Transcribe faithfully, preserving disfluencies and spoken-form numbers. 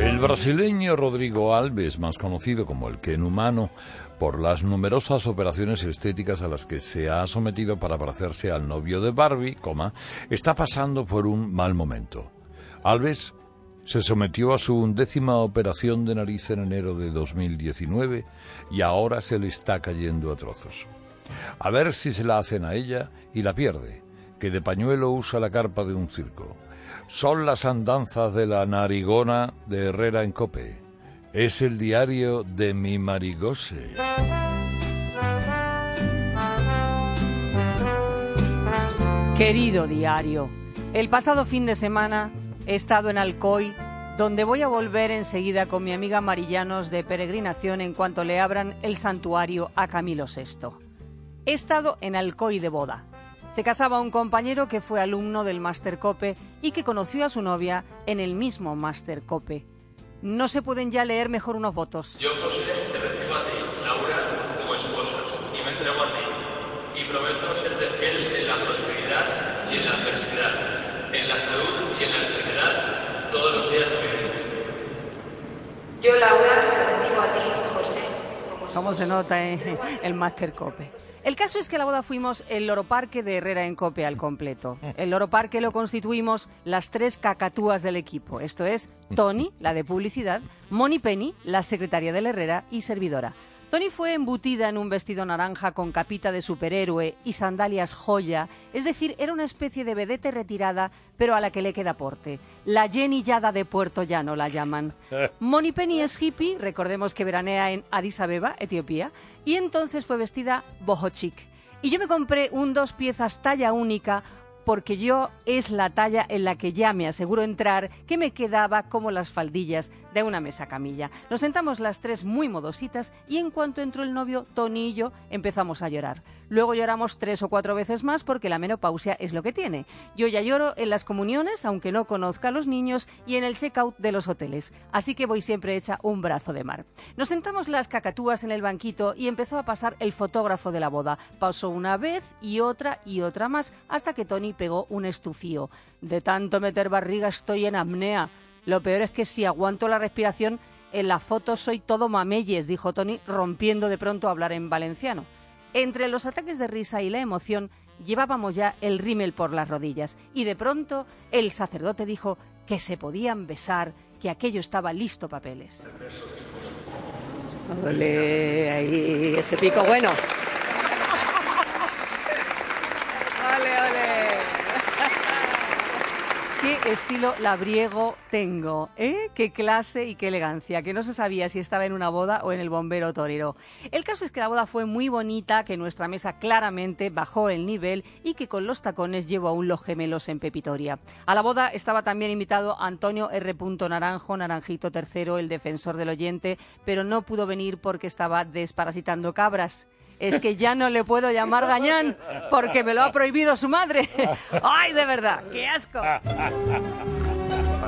El brasileño Rodrigo Alves, más conocido como el Ken humano, por las numerosas operaciones estéticas a las que se ha sometido para parecerse al novio de Barbie, coma, está pasando por un mal momento. Alves se sometió a su undécima operación de nariz en enero de dos mil diecinueve y ahora se le está cayendo a trozos. A ver si se la hacen a ella y la pierde, que de pañuelo usa la carpa de un circo. Son las andanzas de la narigona de Herrera en COPE. Es el diario de mi Marigose. Querido diario, el pasado fin de semana he estado en Alcoy, donde voy a volver enseguida con mi amiga Marillanos de peregrinación en cuanto le abran el santuario a Camilo sexto. He estado en Alcoy de boda. Se casaba un compañero que fue alumno del Máster COPE y que conoció a su novia en el mismo Máster COPE. No se pueden ya leer mejor unos votos. Yo, José, te recibo a ti, Laura, como esposa, y me entrego a ti, y prometo serte fiel en la prosperidad y en la adversidad, en la salud y en la enfermedad, todos los días de mi vida. Yo, Laura, te recibo a ti, José. ¿Cómo se nota eh? el Máster COPE? El caso es que a la boda fuimos el Loroparque de Herrera en COPE al completo. El Loroparque lo constituimos las tres cacatúas del equipo. Esto es Tony, la de publicidad, Moni Penny, la secretaria del Herrera y servidora. Tony fue embutida en un vestido naranja con capita de superhéroe y sandalias joya, es decir, era una especie de vedette retirada, pero a la que le queda porte. La Jenny Yada de Puerto Llano la llaman. Moni Penny es hippie, recordemos que veranea en Addis Abeba, Etiopía, y entonces fue vestida boho chic. Y yo me compré un dos piezas talla única, porque yo es la talla en la que ya me aseguro entrar, que me quedaba como las faldillas de una mesa camilla. Nos sentamos las tres muy modositas y en cuanto entró el novio, Tony y yo empezamos a llorar. Luego lloramos tres o cuatro veces más porque la menopausia es lo que tiene. Yo ya lloro en las comuniones, aunque no conozca a los niños, y en el check-out de los hoteles. Así que voy siempre hecha un brazo de mar. Nos sentamos las cacatúas en el banquito y empezó a pasar el fotógrafo de la boda. Pasó una vez y otra y otra más hasta que Tony pegó un estufío. De tanto meter barriga estoy en apnea. Lo peor es que si aguanto la respiración, en la foto soy todo mameyes, dijo Tony, rompiendo de pronto a hablar en valenciano. Entre los ataques de risa y la emoción, llevábamos ya el rímel por las rodillas. Y de pronto, el sacerdote dijo que se podían besar, que aquello estaba listo papeles. Ole, ahí, ese pico bueno. Ole, ole. Qué estilo labriego tengo, ¿eh? Qué clase y qué elegancia, que no se sabía si estaba en una boda o en el bombero torero. El caso es que la boda fue muy bonita, que nuestra mesa claramente bajó el nivel y que con los tacones llevo aún los gemelos en pepitoria. A la boda estaba también invitado Antonio R. Naranjo, Naranjito tercero, el defensor del oyente, pero no pudo venir porque estaba desparasitando cabras. Es que ya no le puedo llamar gañán porque me lo ha prohibido su madre. ¡Ay, de verdad! ¡Qué asco!